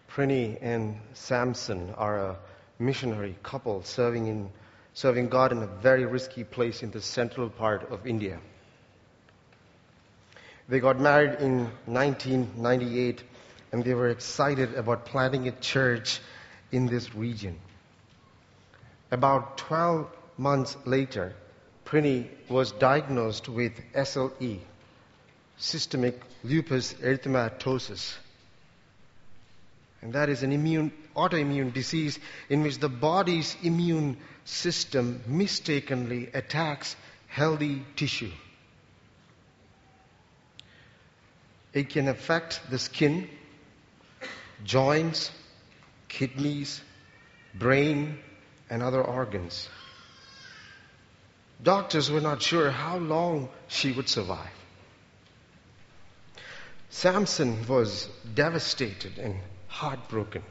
Prini and Samson are a missionary couple serving God in a very risky place in the central part of India. They got married in 1998 and they were excited about planting a church in this region. About 12 months later, Prini was diagnosed with SLE, systemic lupus erythematosus. And that is an autoimmune disease in which the body's immune system mistakenly attacks healthy tissue. It can affect the skin, joints, kidneys, brain, and other organs. Doctors were not sure how long she would survive. Samson was devastated and heartbroken.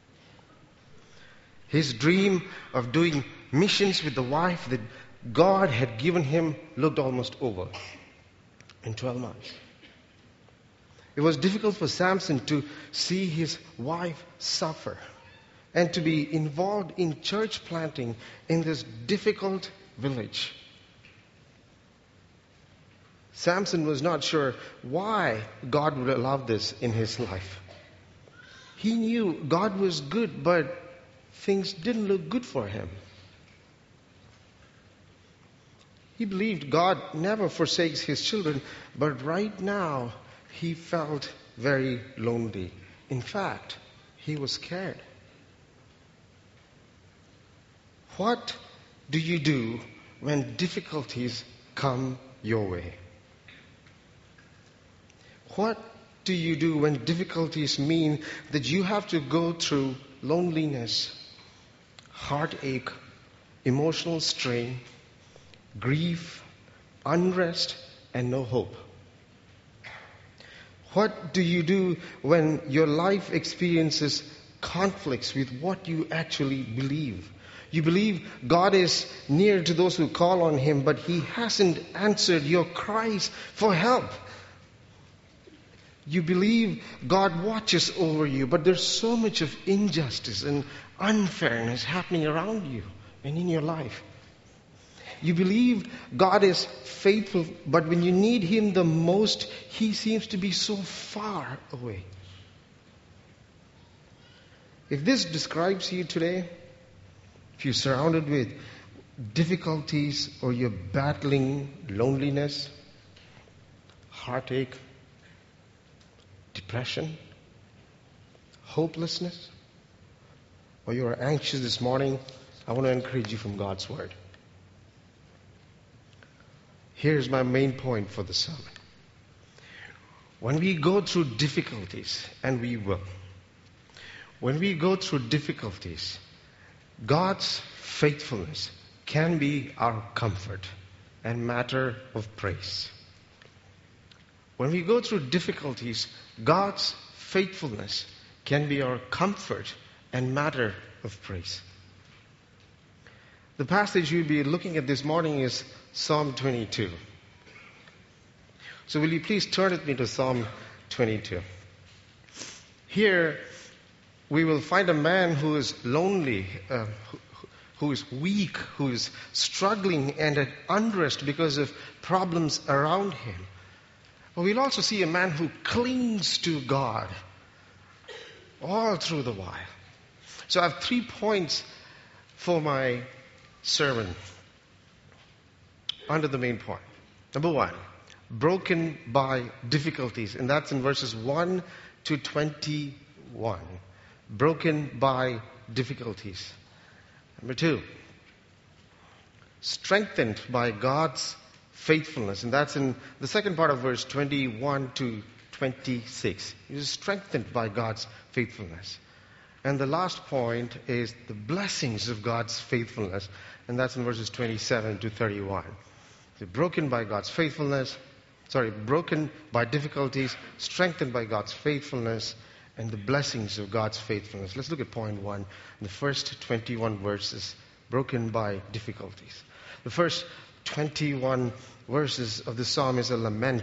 His dream of doing missions with the wife that God had given him looked almost over in 12 months. It was difficult for Samson to see his wife suffer and to be involved in church planting in this difficult village. Samson was not sure why God would allow this in his life. He knew God was good, but things didn't look good for him. He believed God never forsakes his children, but right now he felt very lonely. In fact, he was scared. What do you do when difficulties come your way? What do you do when difficulties mean that you have to go through loneliness, heartache, emotional strain, grief, unrest, and no hope? What do you do when your life experiences conflicts with what you actually believe? You believe God is near to those who call on Him, but He hasn't answered your cries for help. You believe God watches over you, but there's so much of injustice and unfairness happening around you and in your life. You believe God is faithful, but when you need Him the most, He seems to be so far away. If this describes you today, if you're surrounded with difficulties or you're battling loneliness, heartache, depression, hopelessness, or you are anxious this morning, I want to encourage you from God's Word. Here's my main point for the sermon. When we go through difficulties, and we will, when we go through difficulties, God's faithfulness can be our comfort and matter of praise. When we go through difficulties, God's faithfulness can be our comfort and matter of praise. The passage we'll be looking at this morning is Psalm 22. So will you please turn with me to Psalm 22. Here we will find a man who is lonely, who is weak, who is struggling and at unrest because of problems around him. But we'll also see a man who clings to God all through the while. So I have 3 points for my sermon under the main point. Number 1, broken by difficulties. And that's in verses 1 to 21. Broken by difficulties. Number 2, strengthened by God's faithfulness. And that's in the second part of verse 21 to 26. He is strengthened by God's faithfulness. And the last point is the blessings of God's faithfulness. And that's in verses 27 to 31. So broken by God's faithfulness, broken by difficulties, strengthened by God's faithfulness, and the blessings of God's faithfulness. Let's look at point 1. The first 21 verses, broken by difficulties. The first 21 verses of the psalm is a lament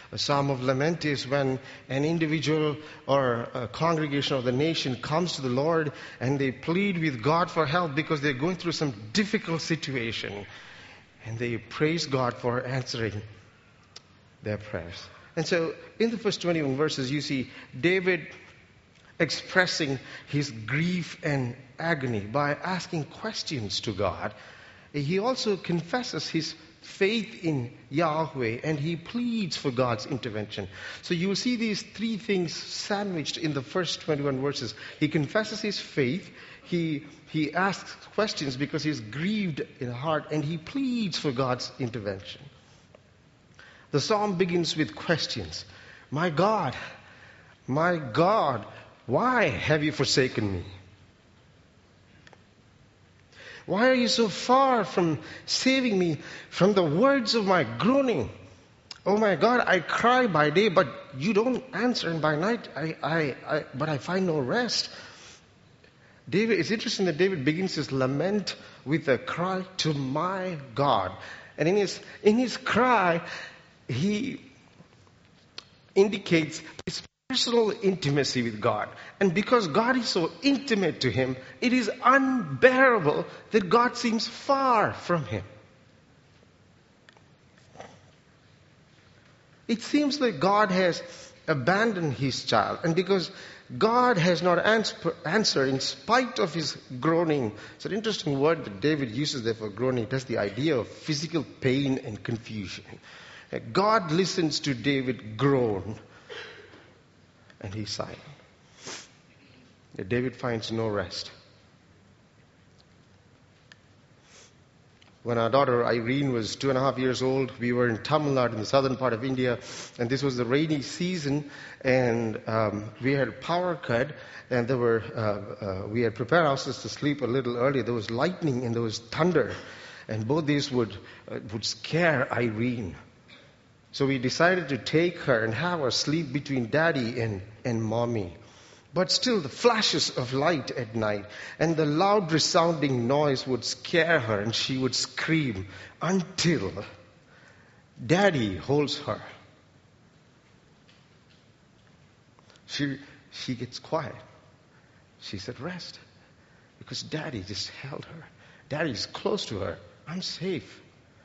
A psalm of lament is when an individual or a congregation of the nation comes to the Lord and they plead with God for help because they're going through some difficult situation. And they praise God for answering their prayers. And so in the first 21 verses, you see David expressing his grief and agony by asking questions to God. He also confesses his faith in Yahweh and he pleads for God's intervention. So you will see these three things sandwiched in the first 21 verses. He confesses his faith, he asks questions because he's grieved in heart, and he pleads for God's intervention. The psalm begins with questions. My God, why have you forsaken me? Why are you so far from saving me from the words of my groaning? Oh my God, I cry by day, but you don't answer, and by night but I find no rest. It's interesting that David begins his lament with a cry to my God. And in his cry, he indicates his personal intimacy with God. And because God is so intimate to him, it is unbearable that God seems far from him. It seems like God has abandoned his child. And because God has not answered in spite of his groaning. It's an interesting word that David uses there for groaning. It has the idea of physical pain and confusion. God listens to David groan, and he's silent. David finds no rest. When our daughter Irene was 2.5 years old, we were in Tamil Nadu in the southern part of India, and this was the rainy season, and we had a power cut, and we had prepared ourselves to sleep a little early. There was lightning and there was thunder, and both these would scare Irene. So we decided to take her and have her sleep between daddy and mommy. But still, the flashes of light at night and the loud resounding noise would scare her, and she would scream until Daddy holds her. She gets quiet. She's at rest because Daddy just held her. Daddy is close to her. I'm safe.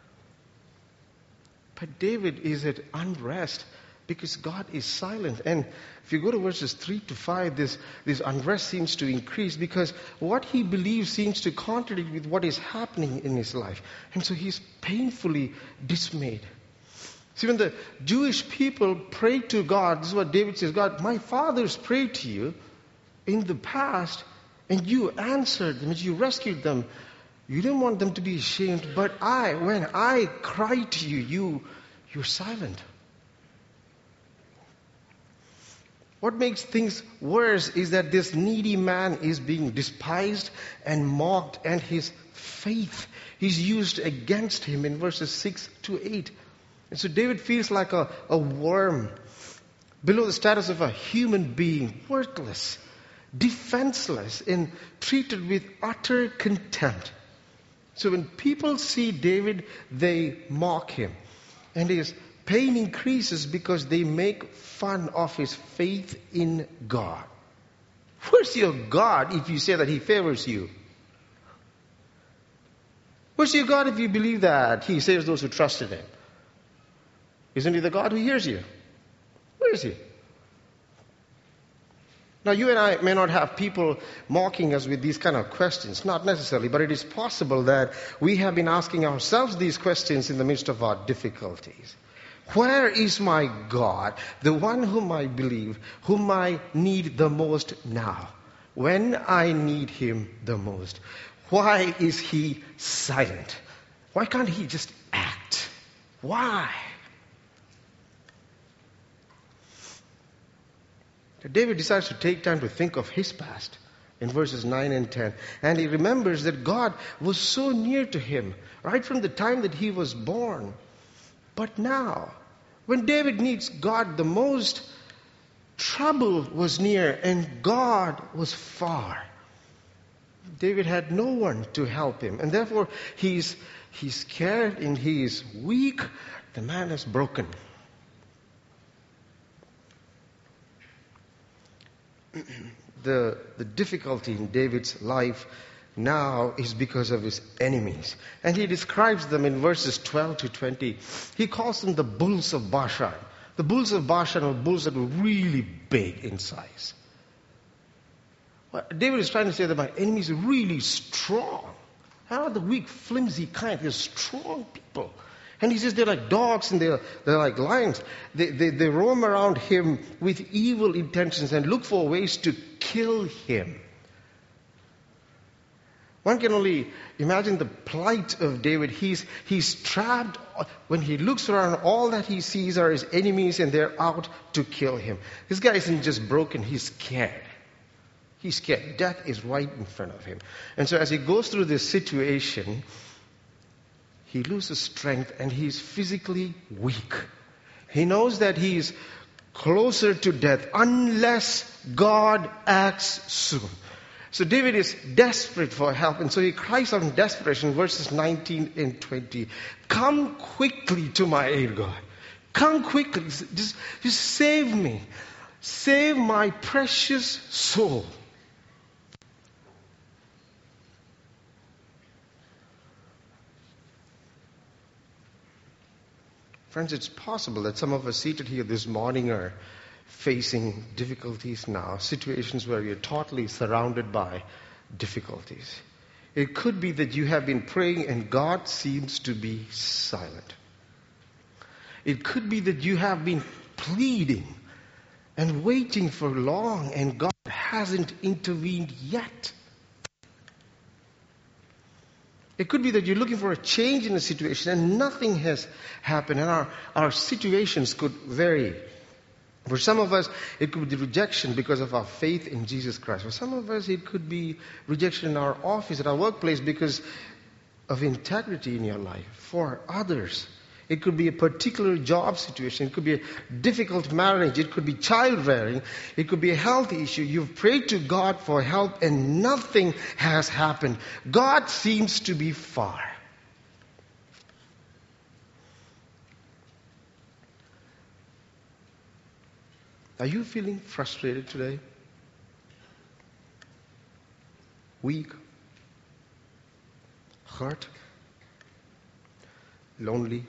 But David is at unrest because God is silent. And if you go to verses 3 to 5, this unrest seems to increase because what he believes seems to contradict with what is happening in his life. And so he's painfully dismayed. See, when the Jewish people prayed to God, this is what David says, God, my fathers prayed to you in the past, and you answered them, you rescued them. You didn't want them to be ashamed, but when I cried to you, you're silent. What makes things worse is that this needy man is being despised and mocked, and his faith is used against him in verses 6 to 8. And so David feels like a worm below the status of a human being, worthless, defenseless, and treated with utter contempt. So when people see David, they mock him. And his pain increases because they make fun of his faith in God. Where's your God if you say that he favors you? Where's your God if you believe that he saves those who trust in him? Isn't he the God who hears you? Where is he? Now, you and I may not have people mocking us with these kind of questions, not necessarily, but it is possible that we have been asking ourselves these questions in the midst of our difficulties. Where is my God, the one whom I believe, whom I need the most now, when I need him the most? Why is he silent? Why can't he just act? Why? David decides to take time to think of his past in verses 9 and 10. And he remembers that God was so near to him right from the time that he was born. But now, when David needs God the most, trouble was near and God was far. David had no one to help him. And therefore, he's scared and he is weak. The man is broken. the difficulty in David's life now is because of his enemies. And he describes them in verses 12 to 20. He calls them the bulls of Bashan. The bulls of Bashan are bulls that were really big in size. What David is trying to say that my enemies are really strong. How are the weak, flimsy kind? They're strong people. And he says they're like dogs and they're like lions. They roam around him with evil intentions and look for ways to kill him. One can only imagine the plight of David. He's trapped. When he looks around, all that he sees are his enemies and they're out to kill him. This guy isn't just broken, he's scared. He's scared. Death is right in front of him. And so as he goes through this situation, he loses strength and he's physically weak. He knows that he's closer to death unless God acts soon. So David is desperate for help, and so he cries out in desperation, verses 19 and 20. Come quickly to my aid, God. Come quickly. Just save me. Save my precious soul. Friends, it's possible that some of us seated here this morning are facing difficulties now, situations where you're totally surrounded by difficulties. It could be that you have been praying and God seems to be silent. It could be that you have been pleading and waiting for long and God hasn't intervened yet. It could be that you're looking for a change in the situation and nothing has happened, and our situations could vary. For some of us, it could be rejection because of our faith in Jesus Christ. For some of us, it could be rejection in our office, at our workplace, because of integrity in your life. For others, it could be a particular job situation. It could be a difficult marriage. It could be child rearing. It could be a health issue. You've prayed to God for help and nothing has happened. God seems to be far. Are you feeling frustrated today? Weak? Hurt? Lonely?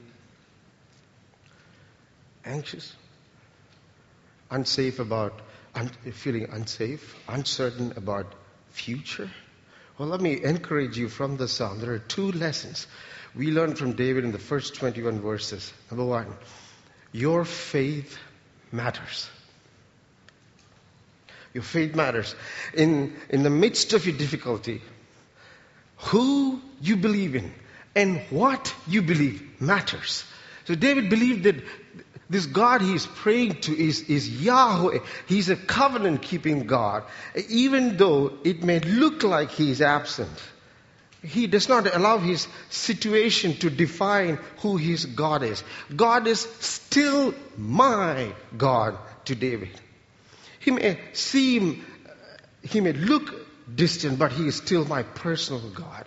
Anxious? Feeling unsafe? Uncertain about future? Well, let me encourage you from the Psalm. There are two lessons we learn from David in the first 21 verses. Number one, your faith matters. Your faith matters. In the midst of your difficulty, who you believe in and what you believe matters. So David believed that this God he is praying to is Yahweh. He's a covenant-keeping God. Even though it may look like he is absent, he does not allow his situation to define who his God is. God is still my God to David. He may look distant, but he is still my personal God.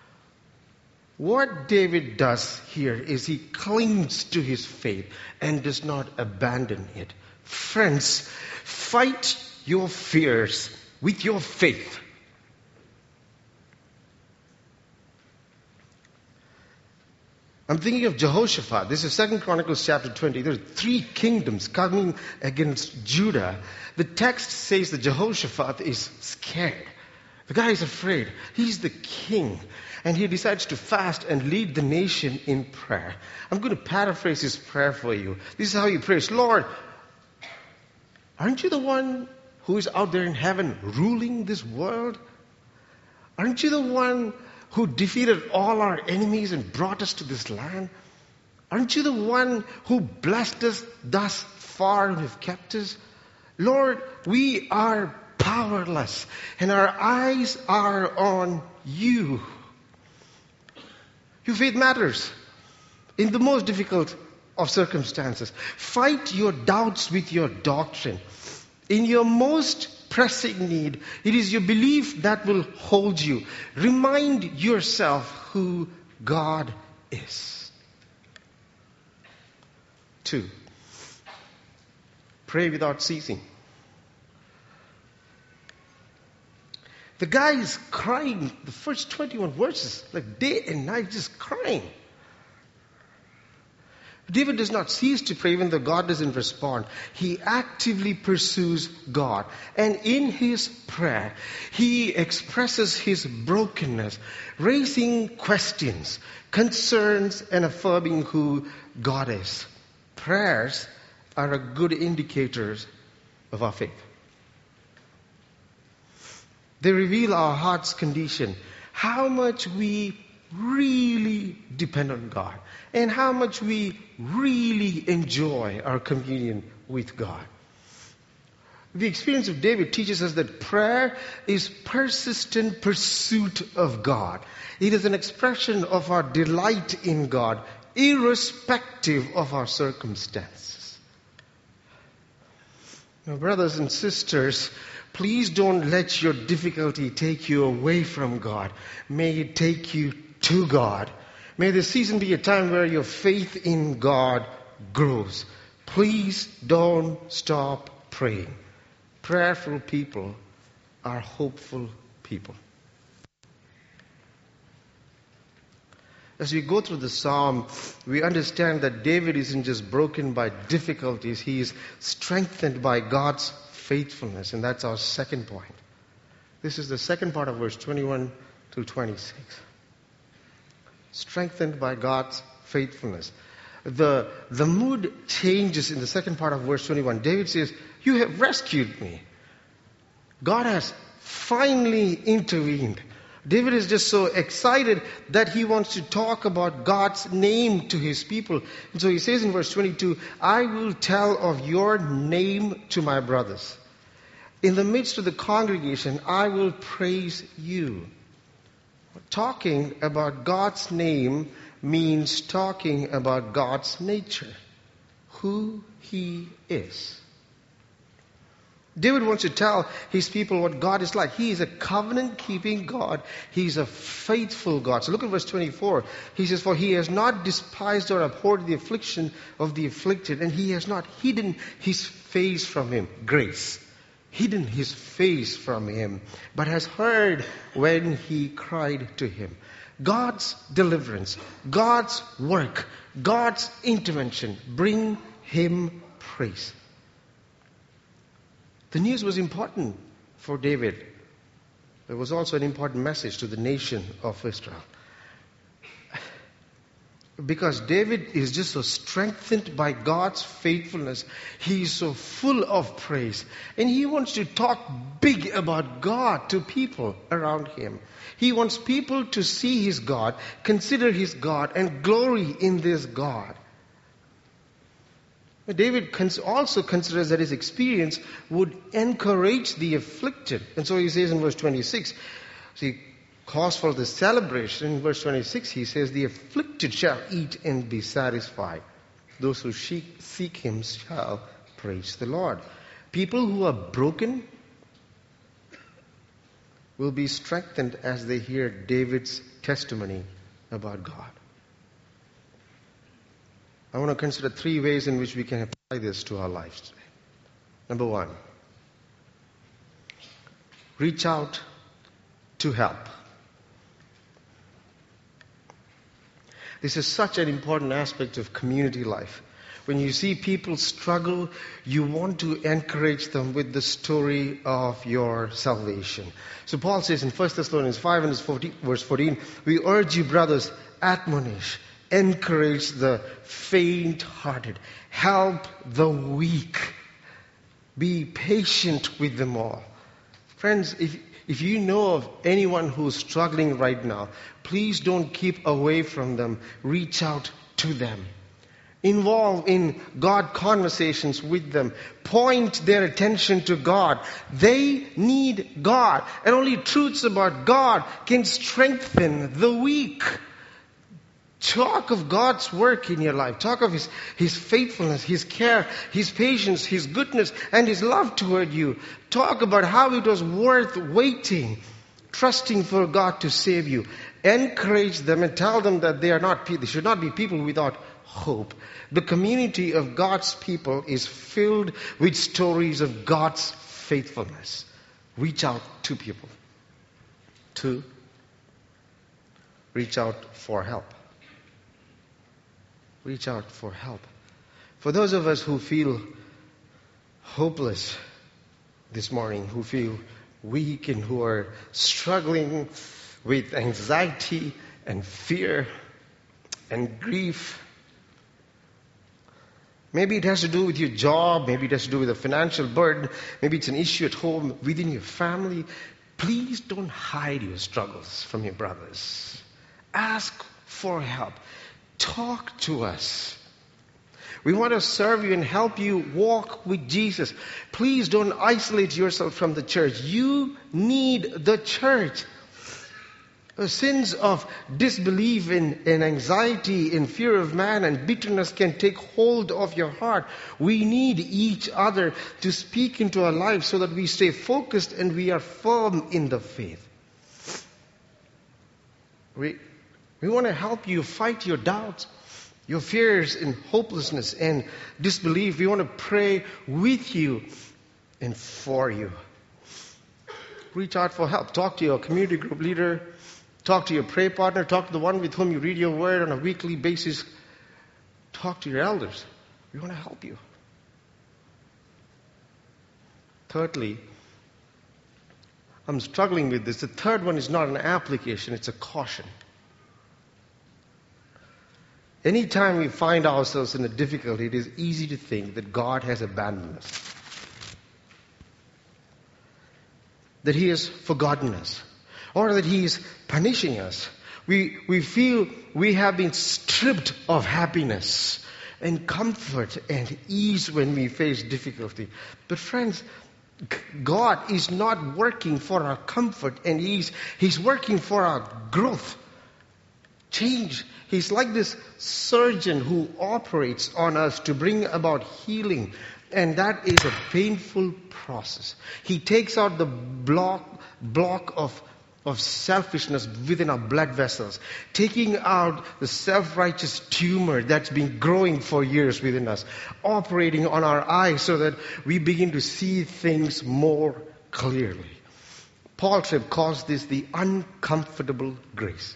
What David does here is he clings to his faith and does not abandon it. Friends, fight your fears with your faith. I'm thinking of Jehoshaphat. This is 2 Chronicles chapter 20. There are 3 kingdoms coming against Judah. The text says that Jehoshaphat is scared. The guy is afraid. He's the king. And he decides to fast and lead the nation in prayer. I'm going to paraphrase his prayer for you. This is how he prays. Lord, aren't you the one who is out there in heaven ruling this world? Aren't you the one who defeated all our enemies and brought us to this land? Aren't you the one who blessed us thus far and have kept us? Lord, we are powerless and our eyes are on you. Your faith matters in the most difficult of circumstances. Fight your doubts with your doctrine. In your most pressing need, it is your belief that will hold you. Remind yourself who God is. 2, pray without ceasing. The guy is crying the first 21 verses, like day and night, just crying. David does not cease to pray even though God doesn't respond. He actively pursues God. And in his prayer, he expresses his brokenness, raising questions, concerns, and affirming who God is. Prayers are a good indicators of our faith. They reveal our heart's condition, how much we really depend on God, and how much we really enjoy our communion with God. The experience of David teaches us that prayer is persistent pursuit of God. It is an expression of our delight in God, irrespective of our circumstances. Now, brothers and sisters, please don't let your difficulty take you away from God. May it take you to God. May this season be a time where your faith in God grows. Please don't stop praying. Prayerful people are hopeful people. As we go through the psalm, we understand that David isn't just broken by difficulties, he is strengthened by God's faithfulness. And that's our second point. This is the second part of verse 21 to 26. Strengthened by God's faithfulness. The mood changes in the second part of verse 21. David says, "You have rescued me." God has finally intervened. David is just so excited that he wants to talk about God's name to his people. And so he says in verse 22, "I will tell of your name to my brothers. In the midst of the congregation, I will praise you." Talking about God's name means talking about God's nature, who he is. David wants to tell his people what God is like. He is a covenant-keeping God. He's a faithful God. So look at verse 24. He says, "For he has not despised or abhorred the affliction of the afflicted, and he has not hidden his face from him." Grace. Hidden his face from him, but has heard when he cried to him. God's deliverance, God's work, God's intervention bring him praise. The news was important for David. It was also an important message to the nation of Israel. Because David is just so strengthened by God's faithfulness. He is so full of praise. And he wants to talk big about God to people around him. He wants people to see his God, consider his God, and glory in this God. But David also considers that his experience would encourage the afflicted. And so he says in verse 26, see, cause for the celebration. In verse 26, he says, "The afflicted shall eat and be satisfied. Those who seek him shall praise the Lord." People who are broken will be strengthened as they hear David's testimony about God. I want to consider 3 ways in which we can apply this to our lives today. Number 1, reach out to help. This is such an important aspect of community life. When you see people struggle, you want to encourage them with the story of your salvation. So Paul says in 1 Thessalonians 5 and verse 14, "We urge you, brothers, admonish, encourage the faint-hearted, help the weak, be patient with them all." Friends, if you know of anyone who's struggling right now, please don't keep away from them. Reach out to them. Involve in God conversations with them. Point their attention to God. They need God. And only truths about God can strengthen the weak. Talk of God's work in your life. Talk of His faithfulness, His care, His patience, His goodness, and His love toward you. Talk about how it was worth waiting, trusting for God to save you. Encourage them and tell them that they should not be people without hope. The community of God's people is filled with stories of God's faithfulness. Reach out to people. 2, reach out for help. Reach out for help. For those of us who feel hopeless this morning, who feel weak and who are struggling with anxiety and fear and grief, maybe it has to do with your job, maybe it has to do with a financial burden, maybe it's an issue at home within your family. Please don't hide your struggles from your brothers. Ask for help. Talk to us. We want to serve you and help you walk with Jesus. Please don't isolate yourself from the church. You need the church. Sins of disbelief and anxiety and fear of man and bitterness can take hold of your heart. We need each other to speak into our lives so that we stay focused and we are firm in the faith. We want to help you fight your doubts, your fears and hopelessness and disbelief. We want to pray with you and for you. Reach out for help. Talk to your community group leader. Talk to your prayer partner. Talk to the one with whom you read your word on a weekly basis. Talk to your elders. We want to help you. Thirdly, I'm struggling with this. The third one is not an application, it's a caution. Anytime we find ourselves in a difficulty, it is easy to think that God has abandoned us, that He has forgotten us, or that He is punishing us. We feel we have been stripped of happiness and comfort and ease when we face difficulty. But friends, God is not working for our comfort and ease. He's working for our growth, change. He's like this surgeon who operates on us to bring about healing. And that is a painful process. He takes out the block of selfishness within our blood vessels, taking out the self-righteous tumor that's been growing for years within us, operating on our eyes so that we begin to see things more clearly. Paul Tripp calls this the uncomfortable grace.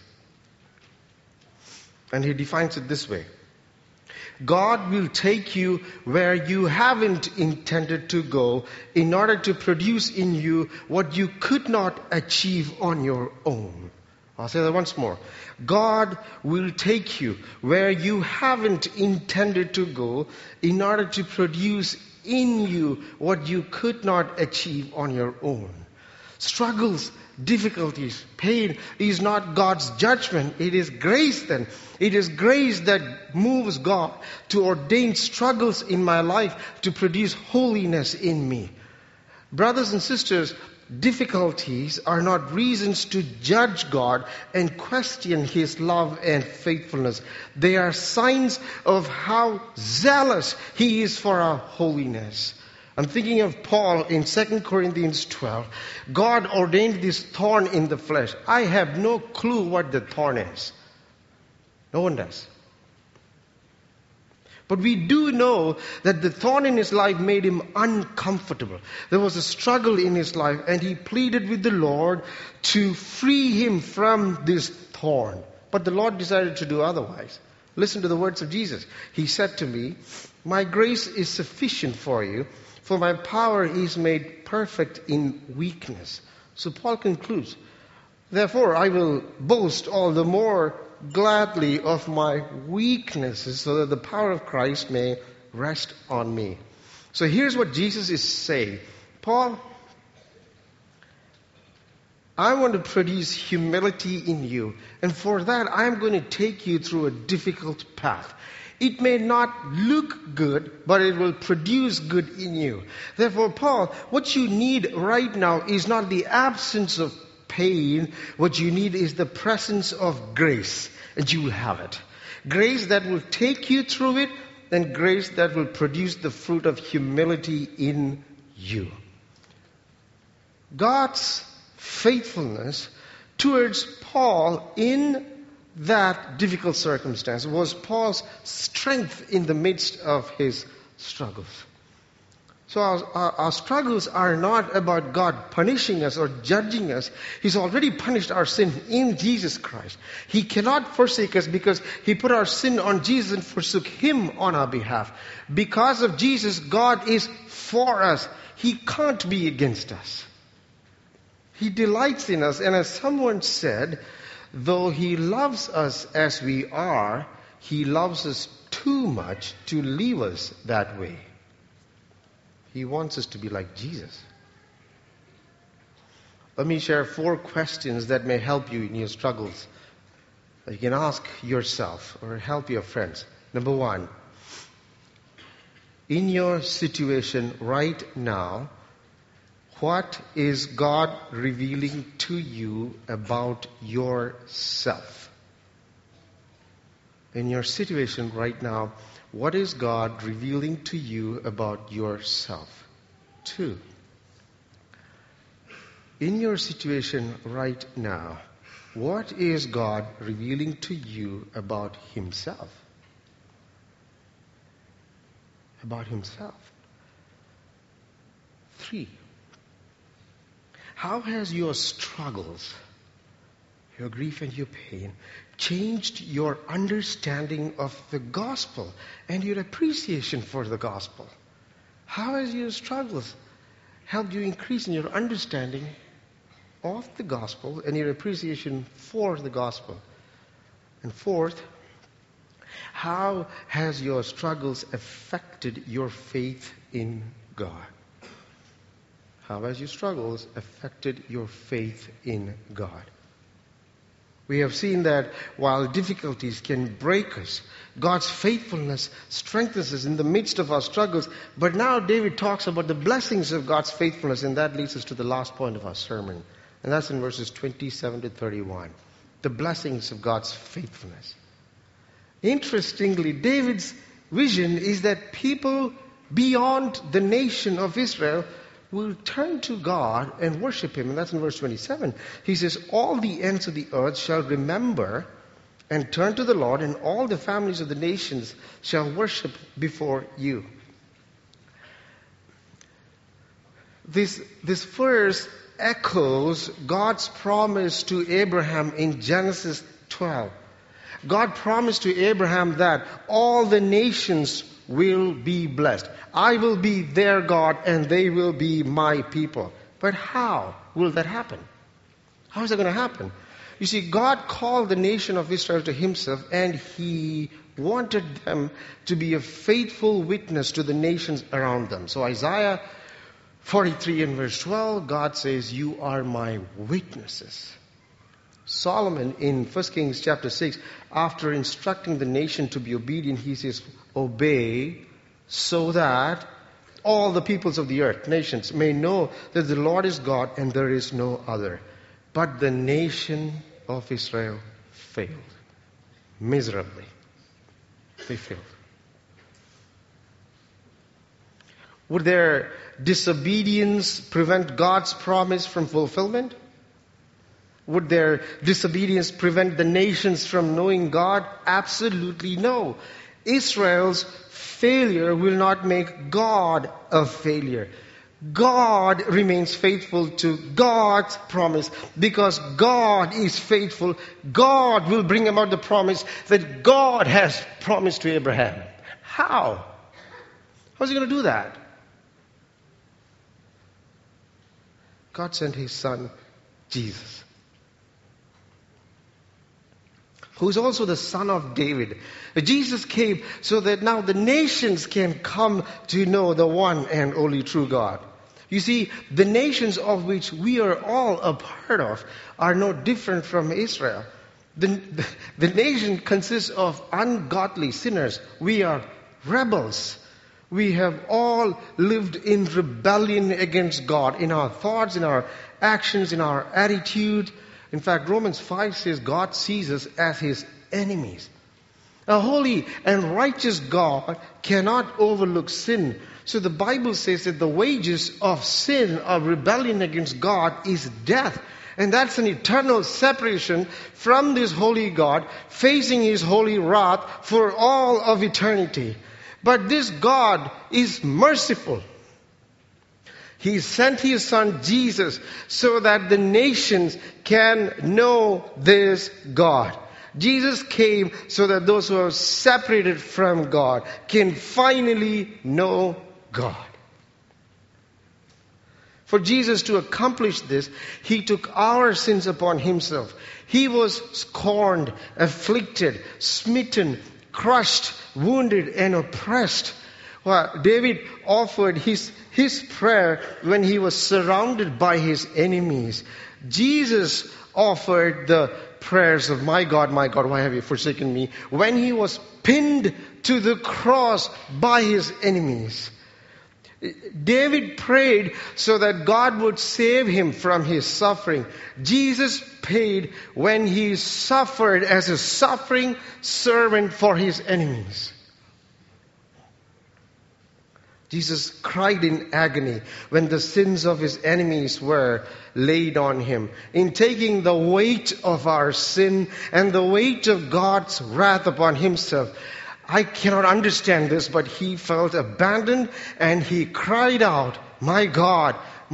And he defines it this way: God will take you where you haven't intended to go in order to produce in you what you could not achieve on your own. I'll say that once more. God will take you where you haven't intended to go in order to produce in you what you could not achieve on your own. Struggles, difficulties, pain is not God's judgment. It is grace then. It is grace that moves God to ordain struggles in my life to produce holiness in me. Brothers and sisters, difficulties are not reasons to judge God and question His love and faithfulness. They are signs of how zealous He is for our holiness. I'm thinking of Paul in 2 Corinthians 12. God ordained this thorn in the flesh. I have no clue what the thorn is. No one does. But we do know that the thorn in his life made him uncomfortable. There was a struggle in his life, and he pleaded with the Lord to free him from this thorn. But the Lord decided to do otherwise. Listen to the words of Jesus. He said to me, "My grace is sufficient for you, for my power is made perfect in weakness." So Paul concludes, "Therefore I will boast all the more gladly of my weaknesses, so that the power of Christ may rest on me." So here's what Jesus is saying. Paul, I want to produce humility in you. And for that, I'm going to take you through a difficult path. It may not look good, but it will produce good in you. Therefore, Paul, what you need right now is not the absence of pain. What you need is the presence of grace. And you will have it. Grace that will take you through it, and grace that will produce the fruit of humility in you. God's faithfulness towards Paul in that difficult circumstance was Paul's strength in the midst of his struggles. So our struggles are not about God punishing us or judging us. He's already punished our sin in Jesus Christ. He cannot forsake us because He put our sin on Jesus and forsook Him on our behalf. Because of Jesus, God is for us. He can't be against us. He delights in us. And as someone said, though He loves us as we are, He loves us too much to leave us that way. He wants us to be like Jesus. Let me share 4 questions that may help you in your struggles. You can ask yourself or help your friends. Number 1, in your situation right now, what is God revealing to you about yourself? In your situation right now, what is God revealing to you about yourself? 2, in your situation right now, what is God revealing to you about Himself? About Himself. 3, how has your struggles, your grief and your pain, changed your understanding of the gospel and your appreciation for the gospel? How has your struggles helped you increase in your understanding of the gospel and your appreciation for the gospel? And 4th, how has your struggles affected your faith in God? How has your struggles affected your faith in God? We have seen that while difficulties can break us, God's faithfulness strengthens us in the midst of our struggles. But now David talks about the blessings of God's faithfulness, and that leads us to the last point of our sermon. And that's in verses 27 to 31. The blessings of God's faithfulness. Interestingly, David's vision is that people beyond the nation of Israel will turn to God and worship Him. And that's in verse 27. He says, all the ends of the earth shall remember and turn to the Lord, and all the families of the nations shall worship before you. This verse echoes God's promise to Abraham in Genesis 12. God promised to Abraham that all the nations will be blessed. I will be their God and they will be my people. But how will that happen? How is that going to happen? You see, God called the nation of Israel to Himself, and He wanted them to be a faithful witness to the nations around them. So Isaiah 43 and verse 12, God says, you are my witnesses. Solomon in 1 Kings chapter 6, after instructing the nation to be obedient, he says, obey so that all the peoples of the earth, nations, may know that the Lord is God and there is no other. But the nation of Israel failed miserably. They failed. Would their disobedience prevent God's promise from fulfillment? Would their disobedience prevent the nations from knowing God? Absolutely no. Israel's failure will not make God a failure. God remains faithful to God's promise. Because God is faithful, God will bring about the promise that God has promised to Abraham. How? How is He going to do that? God sent His Son, Jesus, who is also the son of David. Jesus came so that now the nations can come to know the one and only true God. You see, the nations of which we are all a part of are no different from Israel. The nation consists of ungodly sinners. We are rebels. We have all lived in rebellion against God in our thoughts, in our actions, in our attitude. In fact, Romans 5 says God sees us as His enemies. A holy and righteous God cannot overlook sin. So the Bible says that the wages of sin, of rebellion against God, is death. And that's an eternal separation from this holy God, facing His holy wrath for all of eternity. But this God is merciful. He sent His Son Jesus so that the nations can know this God. Jesus came so that those who are separated from God can finally know God. For Jesus to accomplish this, He took our sins upon Himself. He was scorned, afflicted, smitten, crushed, wounded, and oppressed. Well, David offered his prayer when he was surrounded by his enemies. Jesus offered the prayers of my God, why have you forsaken me? When he was pinned to the cross by his enemies. David prayed so that God would save him from his suffering. Jesus paid when he suffered as a suffering servant for his enemies. Jesus cried in agony when the sins of his enemies were laid on him. In taking the weight of our sin and the weight of God's wrath upon himself, I cannot understand this, but he felt abandoned and he cried out, my God,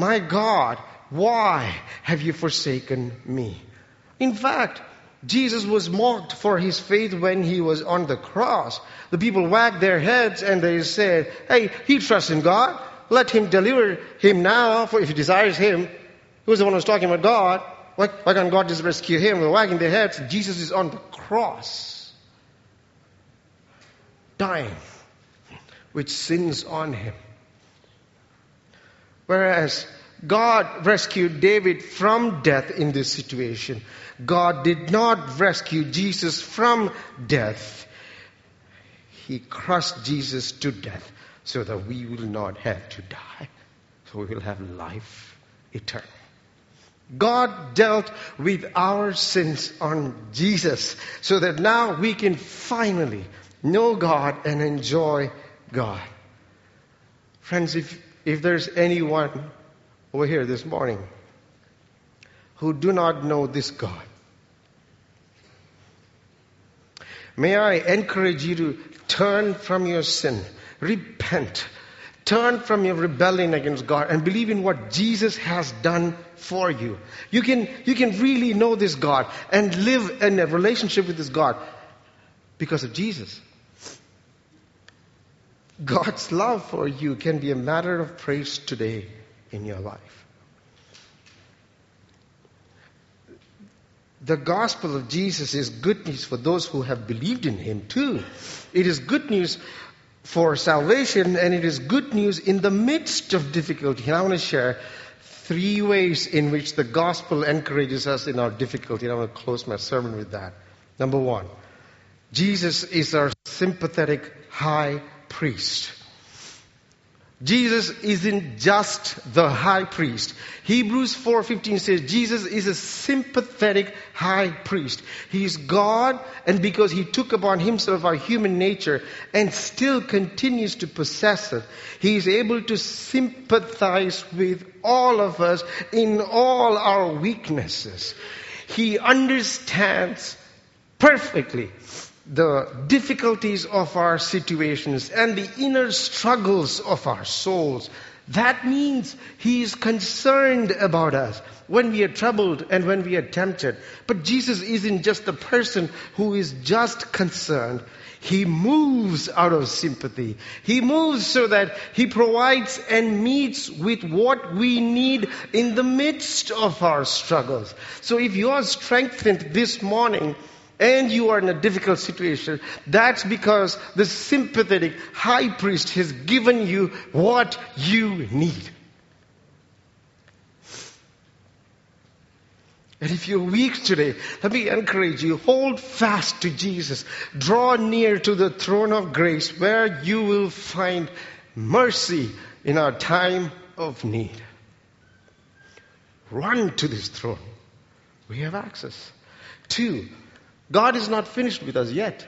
why have you forsaken me? In fact, Jesus was mocked for his faith when he was on the cross. The people wagged their heads and they said, hey, he trusts in God. Let him deliver him now, for if he desires him. Who's the one who's talking about God? Why can't God just rescue him? They're wagging their heads. Jesus is on the cross, dying with sins on him. Whereas God rescued David from death in this situation, God did not rescue Jesus from death. He crushed Jesus to death so that we will not have to die. So we will have life eternal. God dealt with our sins on Jesus so that now we can finally know God and enjoy God. Friends, if there's anyone over here this morning who do not know this God, may I encourage you to turn from your sin, repent, turn from your rebellion against God and believe in what Jesus has done for you. You can really know this God and live in a relationship with this God because of Jesus. God's love for you can be a matter of praise today in your life. The gospel of Jesus is good news for those who have believed in Him too. It is good news for salvation, and it is good news in the midst of difficulty. And I want to share 3 ways in which the gospel encourages us in our difficulty. And I want to close my sermon with that. Number 1, Jesus is our sympathetic high priest. Jesus isn't just the high priest. Hebrews 4:15 says Jesus is a sympathetic high priest. He is God, and because He took upon Himself our human nature and still continues to possess it, He is able to sympathize with all of us in all our weaknesses. He understands perfectly the difficulties of our situations and the inner struggles of our souls. That means He is concerned about us when we are troubled and when we are tempted. But Jesus isn't just the person who is just concerned. He moves out of sympathy. He moves so that He provides and meets with what we need in the midst of our struggles. So if you are strengthened this morning, and you are in a difficult situation, that's because the sympathetic high priest has given you what you need. And if you're weak today, let me encourage you, hold fast to Jesus. Draw near to the throne of grace where you will find mercy in our time of need. Run to this throne. We have access. 2, God is not finished with us yet.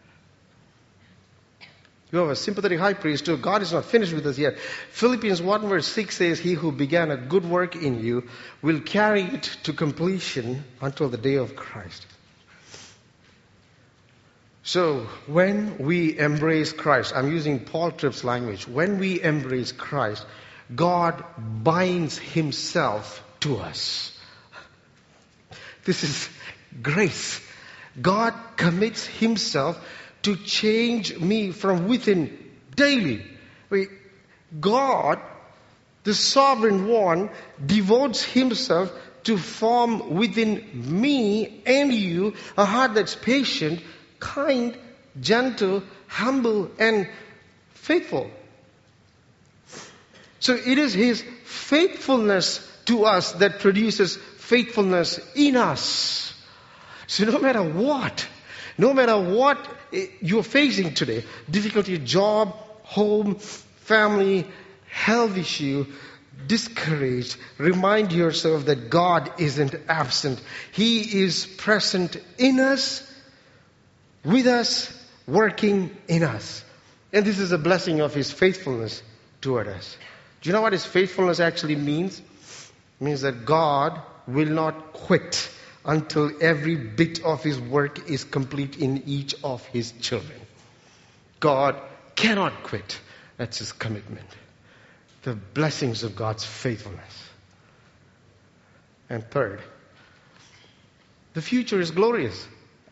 You have a sympathetic high priest too. God is not finished with us yet. Philippians 1 verse 6 says, He who began a good work in you will carry it to completion until the day of Christ. So when we embrace Christ, I'm using Paul Tripp's language, when we embrace Christ, God binds Himself to us. This is grace. God commits Himself to change me from within daily. God, the sovereign one, devotes Himself to form within me and you a heart that's patient, kind, gentle, humble, and faithful. So it is His faithfulness to us that produces faithfulness in us. So no matter what you're facing today, difficulty, job, home, family, health issue, discouraged, remind yourself that God isn't absent. He is present in us, with us, working in us. And this is a blessing of His faithfulness toward us. Do you know what His faithfulness actually means? It means that God will not quit until every bit of His work is complete in each of His children. God cannot quit. That's His commitment. The blessings of God's faithfulness. And third, the future is glorious.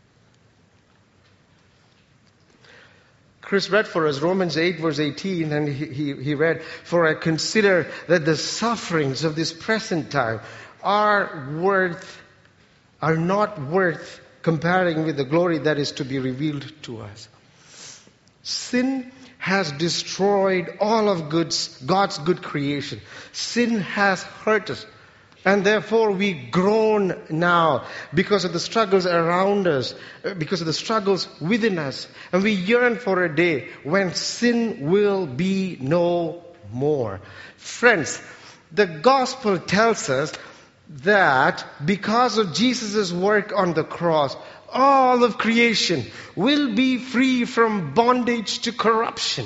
Chris read for us Romans 8 verse 18, and he read, "For I consider that the sufferings of this present time are not worth comparing with the glory that is to be revealed to us." Sin has destroyed all of God's good creation. Sin has hurt us. And therefore we groan now because of the struggles around us, because of the struggles within us. And we yearn for a day when sin will be no more. Friends, the gospel tells us that because of Jesus' work on the cross, all of creation will be free from bondage to corruption.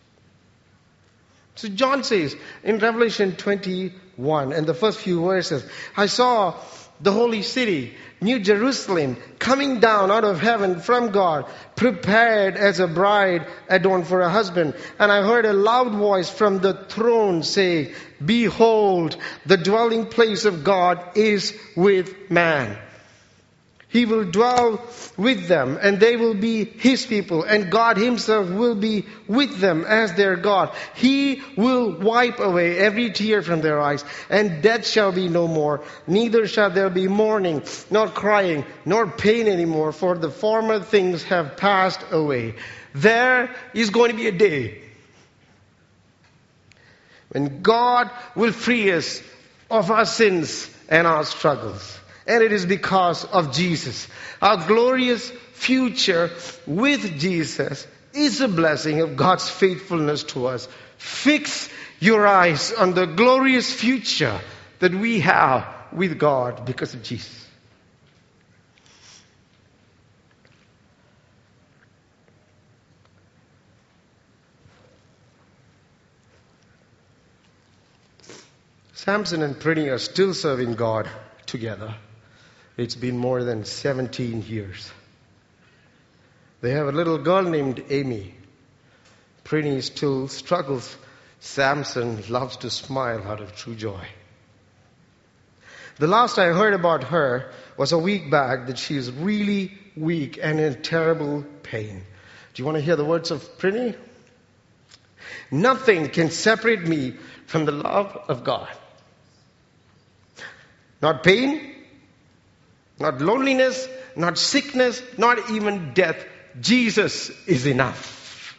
So John says in Revelation 21, and the first few verses, "I saw the holy city, New Jerusalem, coming down out of heaven from God, prepared as a bride adorned for a husband. And I heard a loud voice from the throne say, 'Behold, the dwelling place of God is with man. He will dwell with them, and they will be His people, and God Himself will be with them as their God. He will wipe away every tear from their eyes, and death shall be no more. Neither shall there be mourning, nor crying, nor pain anymore, for the former things have passed away.'" There is going to be a day when God will free us of our sins and our struggles. And it is because of Jesus. Our glorious future with Jesus is a blessing of God's faithfulness to us. Fix your eyes on the glorious future that we have with God because of Jesus. Samson and Prinny are still serving God together. It's been more than 17 years. They have a little girl named Amy. Prinny still struggles. Samson loves to smile out of true joy. The last I heard about her was a week back that she is really weak and in terrible pain. Do you want to hear the words of Prinny? "Nothing can separate me from the love of God. Not pain, not loneliness, not sickness, not even death. Jesus is enough."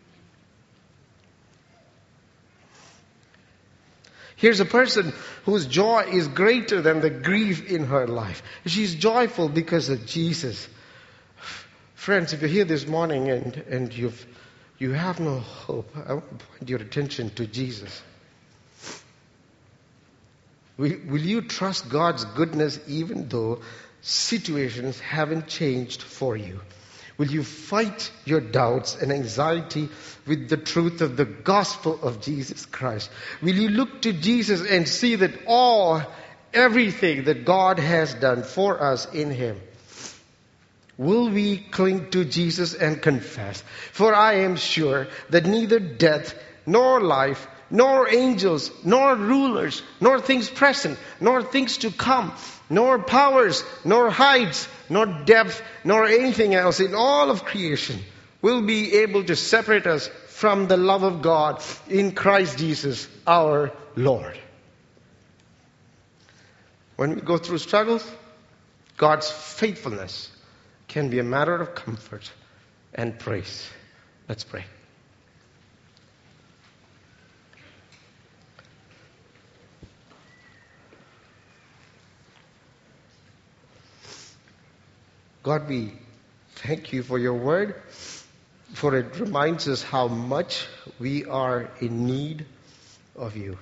Here's a person whose joy is greater than the grief in her life. She's joyful because of Jesus. Friends, if you're here this morning and you have no hope, I want to point your attention to Jesus. Will you trust God's goodness even though situations haven't changed for you? Will you fight your doubts and anxiety with the truth of the gospel of Jesus Christ? Will you look to Jesus and see that everything that God has done for us in Him? Will we cling to Jesus and confess? "For I am sure that neither death, nor life, nor angels, nor rulers, nor things present, nor things to come, nor powers, nor heights, nor depth, nor anything else in all of creation will be able to separate us from the love of God in Christ Jesus our Lord. When we go through struggles, God's faithfulness can be a matter of comfort and praise. Let's pray. God, we thank you for your word, for it reminds us how much we are in need of you.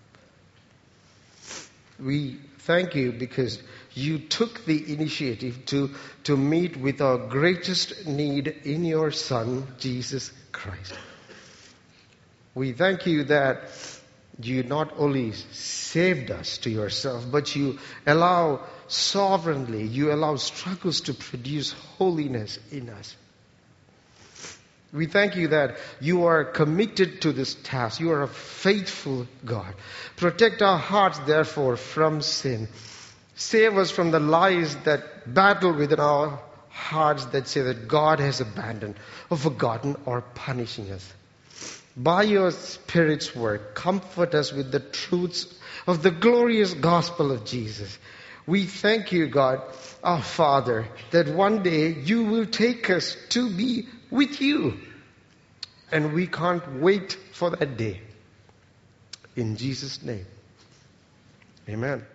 We thank you because you took the initiative to meet with our greatest need in your Son, Jesus Christ. We thank you that you not only saved us to yourself, but you allow sovereignly, you allow struggles to produce holiness in us. We thank you that you are committed to this task. You are a faithful God. Protect our hearts, therefore, from sin. Save us from the lies that battle within our hearts that say that God has abandoned or forgotten or punishing us. By your Spirit's work, comfort us with the truths of the glorious gospel of Jesus. We thank you, God, our Father, that one day you will take us to be with you. And we can't wait for that day. In Jesus' name, amen.